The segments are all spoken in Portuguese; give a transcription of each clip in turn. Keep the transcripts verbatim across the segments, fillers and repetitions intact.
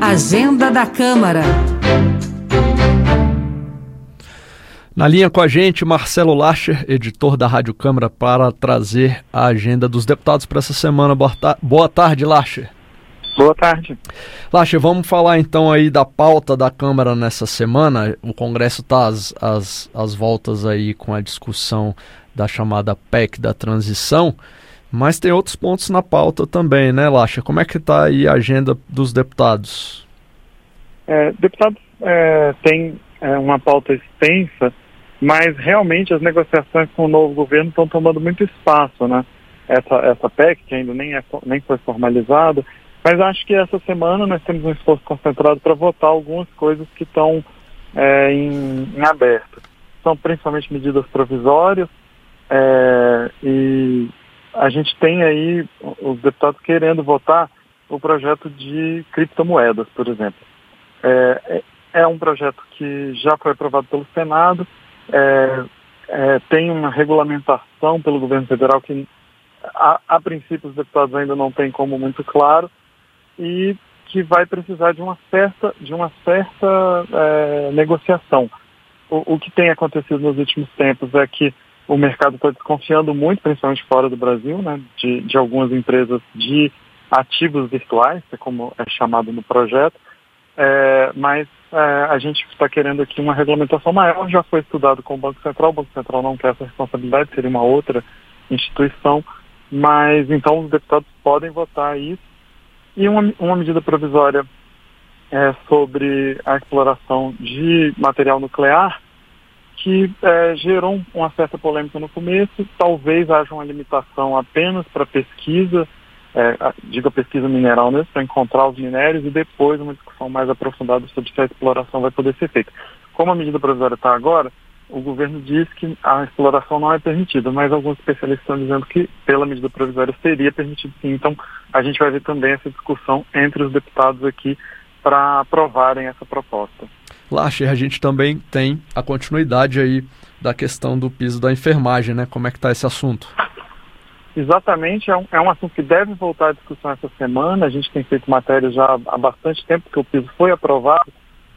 Agenda da Câmara. Na linha com a gente, Marcelo Larcher, editor da Rádio Câmara, para trazer a agenda dos deputados para essa semana. Boa, ta- Boa tarde, Larcher. Boa tarde. Larcher, vamos falar então aí da pauta da Câmara nessa semana. O Congresso está às, às, às voltas aí com a discussão da chamada P E C da transição, mas tem outros pontos na pauta também, né, Larcher? Como é que está aí a agenda dos deputados? É, deputados é, têm é, uma pauta extensa, mas realmente as negociações com o novo governo estão tomando muito espaço, né? Essa, essa P E C, que ainda nem, é, nem foi formalizada, mas acho que essa semana nós temos um esforço concentrado para votar algumas coisas que estão é, em, em aberto. São principalmente medidas provisórias, é, e a gente tem aí os deputados querendo votar o projeto de criptomoedas, por exemplo. É, é um projeto que já foi aprovado pelo Senado, é, é, tem uma regulamentação pelo governo federal que, a, a princípio, os deputados ainda não têm como muito claro, e que vai precisar de uma certa, de uma certa é, negociação. O, o que tem acontecido nos últimos tempos é que o mercado está desconfiando muito, principalmente fora do Brasil, né, de, de algumas empresas de ativos virtuais, como é chamado no projeto, é, mas é, a gente está querendo aqui uma regulamentação maior. Já foi estudado com o Banco Central, o Banco Central não quer essa responsabilidade, seria uma outra instituição, mas então os deputados podem votar isso. E uma, uma medida provisória é, sobre a exploração de material nuclear, que é, gerou um, uma certa polêmica no começo. Talvez haja uma limitação apenas para pesquisa, é, digo pesquisa mineral mesmo, para encontrar os minérios, e depois uma discussão mais aprofundada sobre se a exploração vai poder ser feita. Como a medida provisória está agora, o governo diz que a exploração não é permitida, mas alguns especialistas estão dizendo que pela medida provisória seria permitido sim. Então a gente vai ver também essa discussão entre os deputados aqui para aprovarem essa proposta. Larcher, a gente também tem a continuidade aí da questão do piso da enfermagem, né? Como é que está esse assunto? Exatamente, é um, é um assunto que deve voltar à discussão essa semana. A gente tem feito matéria já há bastante tempo, porque o piso foi aprovado,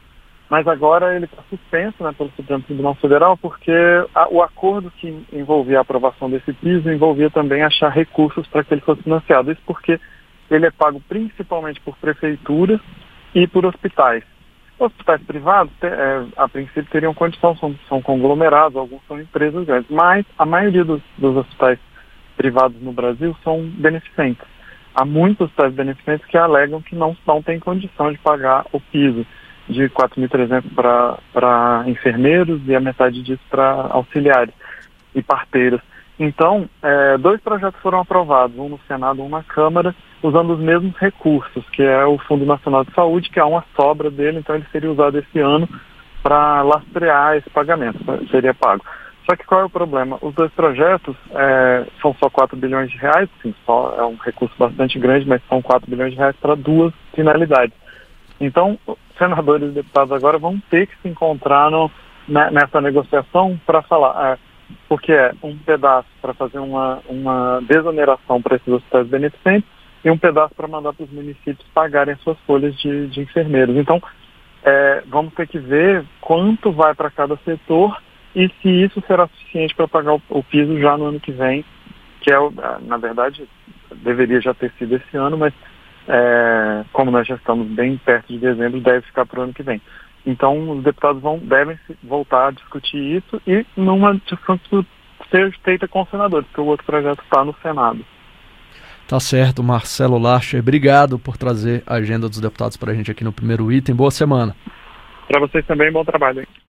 mas agora ele está suspenso, né, pelo Supremo Tribunal Federal, porque a, o acordo que envolvia a aprovação desse piso envolvia também achar recursos para que ele fosse financiado. Isso porque ele é pago principalmente por prefeituras e por hospitais. Hospitais privados, é, a princípio, teriam condição, são, são conglomerados, alguns são empresas grandes, mas a maioria dos, dos hospitais privados no Brasil são beneficentes. Há muitos hospitais beneficentes que alegam que não, não têm condição de pagar o piso de quatro mil e trezentos para enfermeiros e a metade disso para auxiliares e parteiras. Então, é, dois projetos foram aprovados, um no Senado e um na Câmara, usando os mesmos recursos, que é o Fundo Nacional de Saúde, que há uma sobra dele, então ele seria usado esse ano para lastrear esse pagamento, seria pago. Só que qual é o problema? Os dois projetos é, são só quatro bilhões de reais, sim, só é um recurso bastante grande, mas são quatro bilhões de reais para duas finalidades. Então, senadores e deputados agora vão ter que se encontrar no, né, nessa negociação para falar, é, porque é um pedaço para fazer uma, uma desoneração para esses hospitais beneficentes e um pedaço para mandar para os municípios pagarem suas folhas de, de enfermeiros. Então, é, vamos ter que ver quanto vai para cada setor e se isso será suficiente para pagar o, o piso já no ano que vem, que é, na verdade, deveria já ter sido esse ano, mas é, como nós já estamos bem perto de dezembro, deve ficar para o ano que vem. Então, os deputados vão, devem voltar a discutir isso e numa discussão que seja feita com os senadores, porque o outro projeto está no Senado. Tá certo, Marcelo Larcher. Obrigado por trazer a agenda dos deputados para a gente aqui no primeiro item. Boa semana. Para vocês também, bom trabalho.